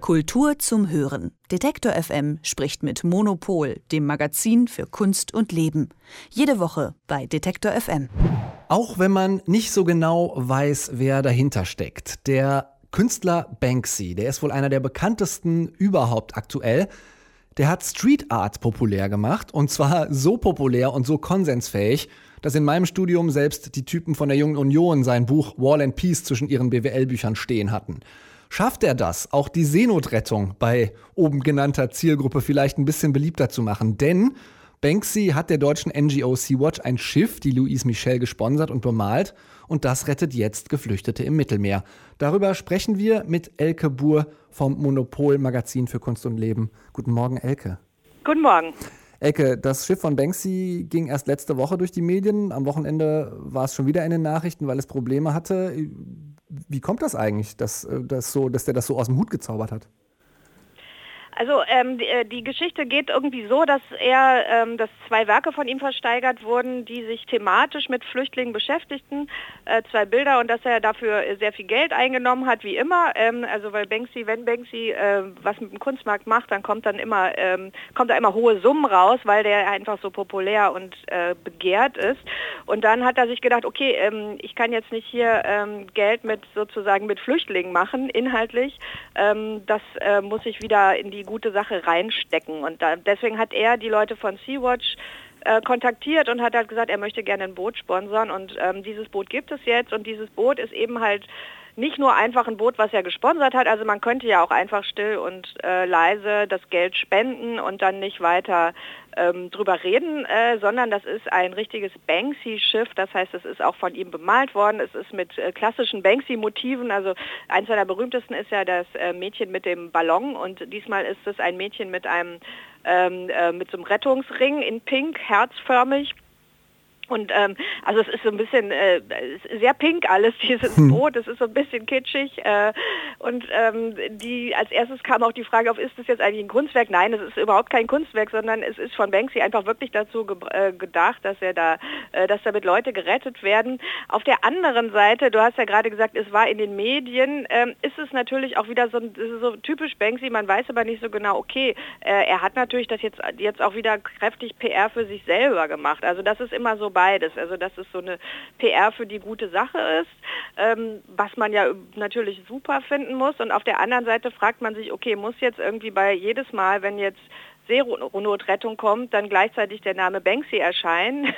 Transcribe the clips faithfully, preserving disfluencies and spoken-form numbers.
Kultur zum Hören. Detektor F M spricht mit Monopol, dem Magazin für Kunst und Leben. Jede Woche bei Detektor F M. Auch wenn man nicht so genau weiß, wer dahinter steckt. Der Künstler Banksy, der ist wohl einer der bekanntesten überhaupt aktuell. Der hat Street Art populär gemacht, und zwar so populär und so konsensfähig, dass in meinem Studium selbst die Typen von der Jungen Union sein Buch Wall and Peace zwischen ihren B W L-Büchern stehen hatten. Schafft er das, auch die Seenotrettung bei oben genannter Zielgruppe vielleicht ein bisschen beliebter zu machen? Denn Banksy hat der deutschen N G O Sea-Watch ein Schiff, die Louise Michel, gesponsert und bemalt. Und das rettet jetzt Geflüchtete im Mittelmeer. Darüber sprechen wir mit Elke Buhr vom Monopol Magazin für Kunst und Leben. Guten Morgen, Elke. Guten Morgen. Elke, das Schiff von Banksy ging erst letzte Woche durch die Medien. Am Wochenende war es schon wieder in den Nachrichten, weil es Probleme hatte. Wie kommt das eigentlich, dass, dass, so, dass der das so aus dem Hut gezaubert hat? Also ähm, die, die Geschichte geht irgendwie so, dass er, ähm, dass zwei Werke von ihm versteigert wurden, die sich thematisch mit Flüchtlingen beschäftigten, äh, zwei Bilder, und dass er dafür sehr viel Geld eingenommen hat, wie immer. Ähm, also weil Banksy, wenn Banksy äh, was mit dem Kunstmarkt macht, dann kommt dann immer, ähm, kommt da immer hohe Summen raus, weil der einfach so populär und äh, begehrt ist. Und dann hat er sich gedacht, okay, ähm, ich kann jetzt nicht hier ähm, Geld mit sozusagen mit Flüchtlingen machen, inhaltlich. Ähm, das äh, muss ich wieder in die gute Sache reinstecken, und da, deswegen hat er die Leute von Sea-Watch äh, kontaktiert und hat halt gesagt, er möchte gerne ein Boot sponsern, und ähm, dieses Boot gibt es jetzt, und dieses Boot ist eben halt nicht nur einfach ein Boot, was er gesponsert hat, also man könnte ja auch einfach still und äh, leise das Geld spenden und dann nicht weiter ähm, drüber reden, äh, sondern das ist ein richtiges Banksy-Schiff, das heißt, es ist auch von ihm bemalt worden, es ist mit äh, klassischen Banksy-Motiven, also eins seiner berühmtesten ist ja das äh, Mädchen mit dem Ballon, und diesmal ist es ein Mädchen mit einem ähm, äh, mit so einem Rettungsring in Pink, herzförmig. Und ähm, also es ist so ein bisschen äh, sehr pink alles, dieses Boot, es ist so ein bisschen kitschig, äh, und ähm, die als erstes kam auch die Frage auf, ist das jetzt eigentlich ein Kunstwerk? Nein, es ist überhaupt kein Kunstwerk, sondern es ist von Banksy einfach wirklich dazu ge- äh, gedacht, dass er da, äh, dass damit Leute gerettet werden. Auf der anderen Seite, du hast ja gerade gesagt, es war in den Medien, ähm, ist es natürlich auch wieder so, so typisch Banksy, man weiß aber nicht so genau, okay, äh, er hat natürlich das jetzt, jetzt auch wieder kräftig P R für sich selber gemacht, also das ist immer so beides. Also dass es so eine P R für die gute Sache ist, ähm, was man ja natürlich super finden muss. Und auf der anderen Seite fragt man sich, okay, muss jetzt irgendwie bei jedes Mal, wenn jetzt Seenotrettung kommt, dann gleichzeitig der Name Banksy erscheinen.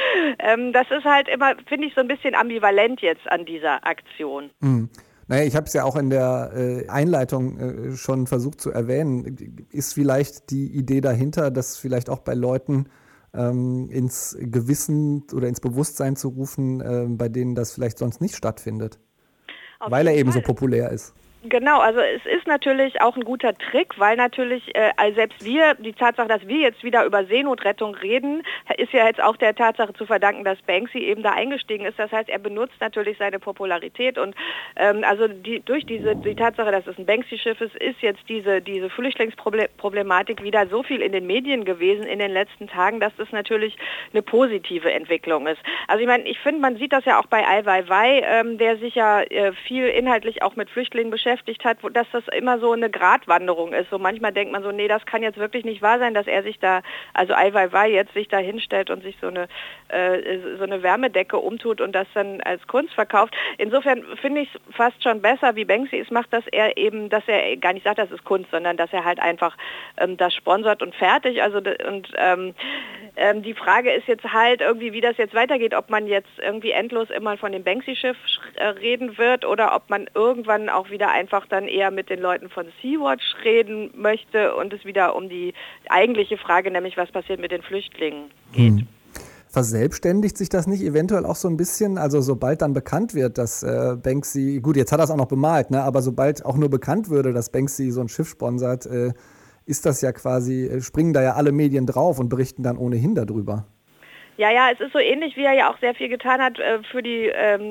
ähm, das ist halt immer, finde ich, so ein bisschen ambivalent jetzt an dieser Aktion. Mhm. Naja, ich habe es ja auch in der äh, Einleitung äh, schon versucht zu erwähnen. Ist vielleicht die Idee dahinter, dass vielleicht auch bei Leuten ähm, ins Gewissen oder ins Bewusstsein zu rufen, äh, bei denen das vielleicht sonst nicht stattfindet, Auf weil er eben Fall. so populär ist. Genau, also es ist natürlich auch ein guter Trick, weil natürlich äh, also selbst wir, die Tatsache, dass wir jetzt wieder über Seenotrettung reden, ist ja jetzt auch der Tatsache zu verdanken, dass Banksy eben da eingestiegen ist. Das heißt, er benutzt natürlich seine Popularität, und ähm, also die, durch diese die Tatsache, dass es ein Banksy-Schiff ist, ist jetzt diese, diese Flüchtlingsproblematik wieder so viel in den Medien gewesen in den letzten Tagen, dass das natürlich eine positive Entwicklung ist. Also ich meine, ich finde, man sieht das ja auch bei Ai Weiwei, ähm, der sich ja äh, viel inhaltlich auch mit Flüchtlingen beschäftigt hat, dass das immer so eine Gratwanderung ist. So manchmal denkt man so, nee, das kann jetzt wirklich nicht wahr sein, dass er sich da, also Ai Weiwei jetzt sich da hinstellt und sich so eine äh, so eine Wärmedecke umtut und das dann als Kunst verkauft. Insofern finde ich es fast schon besser, wie Banksy es macht, dass er eben, dass er gar nicht sagt, das ist Kunst, sondern dass er halt einfach ähm, das sponsert und fertig. Also und ähm, ähm, die Frage ist jetzt halt irgendwie, wie das jetzt weitergeht, ob man jetzt irgendwie endlos immer von dem Banksy-Schiff äh, reden wird oder ob man irgendwann auch wieder einfach dann eher mit den Leuten von Sea-Watch reden möchte und es wieder um die eigentliche Frage, nämlich was passiert mit den Flüchtlingen, geht. Hm. Verselbstständigt sich das nicht eventuell auch so ein bisschen? Also sobald dann bekannt wird, dass äh, Banksy, gut, jetzt hat er es auch noch bemalt, ne? Aber sobald auch nur bekannt würde, dass Banksy so ein Schiff sponsert, äh, ist das ja quasi, springen da ja alle Medien drauf und berichten dann ohnehin darüber. Ja, ja, es ist so ähnlich, wie er ja auch sehr viel getan hat äh, für die ähm,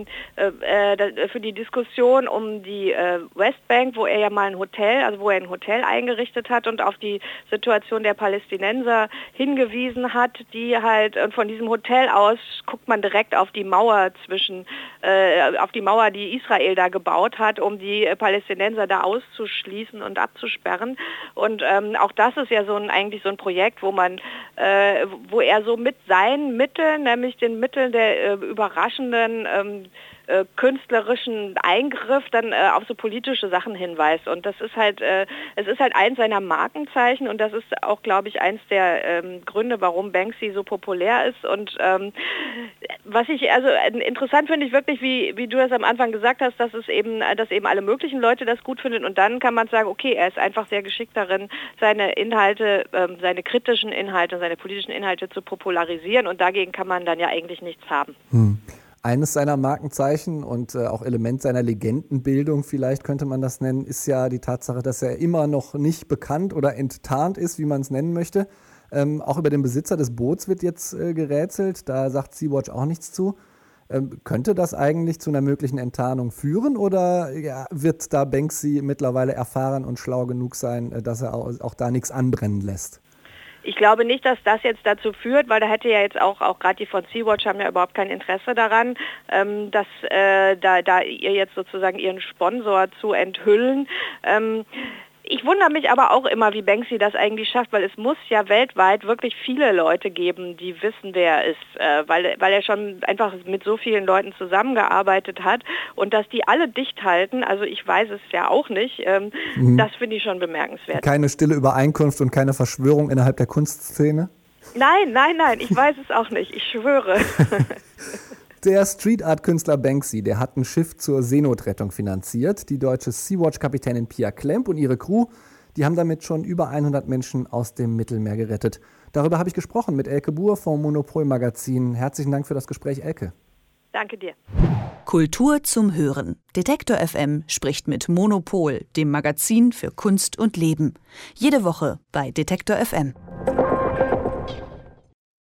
äh, für die Diskussion um die äh, Westbank, wo er ja mal ein Hotel, also wo er ein Hotel eingerichtet hat und auf die Situation der Palästinenser hingewiesen hat, die halt, und von diesem Hotel aus guckt man direkt auf die Mauer zwischen, äh, auf die Mauer, die Israel da gebaut hat, um die äh, Palästinenser da auszuschließen und abzusperren. Und ähm, auch das ist ja so ein, eigentlich so ein Projekt, wo man, äh, wo er so mit seinen Mitteln, nämlich den Mitteln der äh, überraschenden ähm, äh, künstlerischen Eingriff dann äh, auf so politische Sachen hinweist. Und das ist halt, äh, es ist halt eins seiner Markenzeichen und das ist auch, glaube ich, eins der ähm, Gründe, warum Banksy so populär ist. Und ähm, was ich also interessant finde ich wirklich, wie, wie du das am Anfang gesagt hast, dass es eben, dass eben alle möglichen Leute das gut finden und dann kann man sagen, okay, er ist einfach sehr geschickt darin, seine Inhalte, ähm, seine kritischen Inhalte, seine politischen Inhalte zu popularisieren und dagegen kann man dann ja eigentlich nichts haben. Hm. Eines seiner Markenzeichen und äh, auch Element seiner Legendenbildung, vielleicht könnte man das nennen, ist ja die Tatsache, dass er immer noch nicht bekannt oder enttarnt ist, wie man es nennen möchte. Ähm, auch über den Besitzer des Boots wird jetzt äh, gerätselt, da sagt Sea-Watch auch nichts zu. Ähm, könnte das eigentlich zu einer möglichen Enttarnung führen oder ja, wird da Banksy mittlerweile erfahren und schlau genug sein, äh, dass er auch, auch da nichts anbrennen lässt? Ich glaube nicht, dass das jetzt dazu führt, weil da hätte ja jetzt auch, auch gerade die von Sea-Watch haben ja überhaupt kein Interesse daran, ähm, dass äh, da, da ihr jetzt sozusagen ihren Sponsor zu enthüllen. Ähm, Ich wundere mich aber auch immer, wie Banksy das eigentlich schafft, weil es muss ja weltweit wirklich viele Leute geben, die wissen, wer er ist, äh, weil, weil er schon einfach mit so vielen Leuten zusammengearbeitet hat und dass die alle dicht halten, also ich weiß es ja auch nicht, ähm, mhm. das finde ich schon bemerkenswert. Keine stille Übereinkunft und keine Verschwörung innerhalb der Kunstszene? Nein, nein, nein, ich weiß es auch nicht, ich schwöre. Der Street-Art-Künstler Banksy, der hat ein Schiff zur Seenotrettung finanziert. Die deutsche Sea-Watch-Kapitänin Pia Klemp und ihre Crew, die haben damit schon über hundert Menschen aus dem Mittelmeer gerettet. Darüber habe ich gesprochen mit Elke Buhr vom Monopol Magazin. Herzlichen Dank für das Gespräch, Elke. Danke dir. Kultur zum Hören. Detektor F M spricht mit Monopol, dem Magazin für Kunst und Leben. Jede Woche bei Detektor F M.